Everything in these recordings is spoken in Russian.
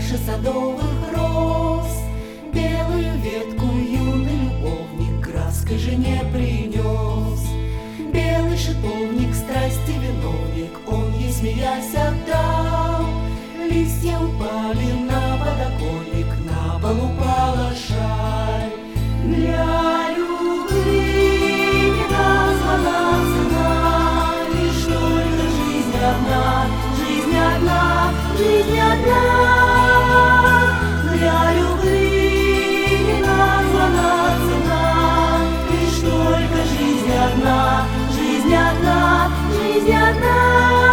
старше садовых роз. Белую ветку юный любовник краской жене принес. Белый шиповник, страсти виновник, он ей смеясь отдал. Листья упали на подоконник, на пол упала шаль. Для любви не названа цена, лишь только жизнь одна, жизнь одна, жизнь одна. Для любви не названа цена, лишь только жизнь одна, жизнь одна, жизнь одна.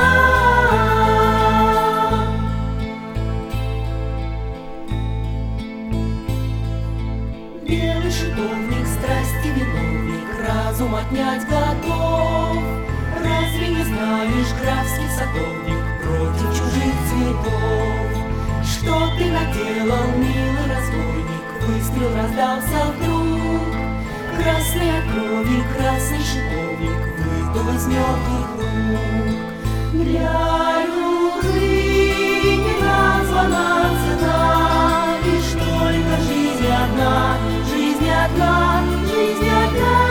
Белый шиповник, страсти виновник, разум отнять готов. Разве не знаешь, графский садовник, против чужих цветов? Что ты наделал, милый разбойник? Выстрел раздался вдруг. Красный от крови, красный шиповник выпал из мертвых рук. Для любви не названа цена, лишь только жизнь одна, жизнь одна, жизнь одна.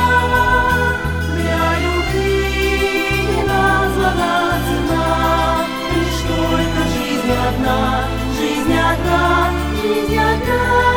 Для любви не названа цена, лишь только жизнь одна, жизнь одна, жизнь одна.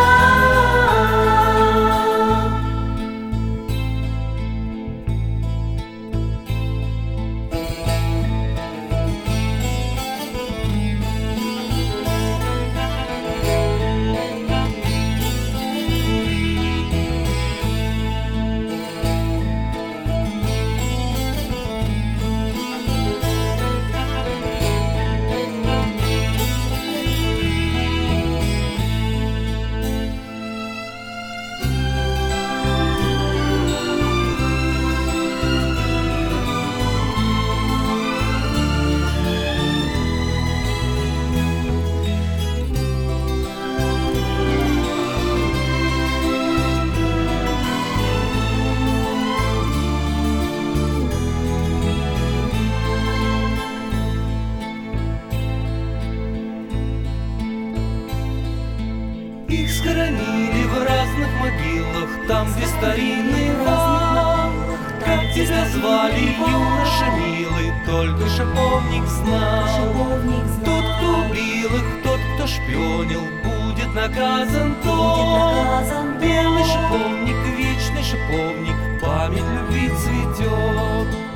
Их схоронили в разных могилах, там, где старинный вал. Как тебя звали, юноша милый, только шиповник знал. Тот, кто убил их, тот, кто шпионил, будет наказан тот. Белый шиповник, вечный шиповник, память любви цветет.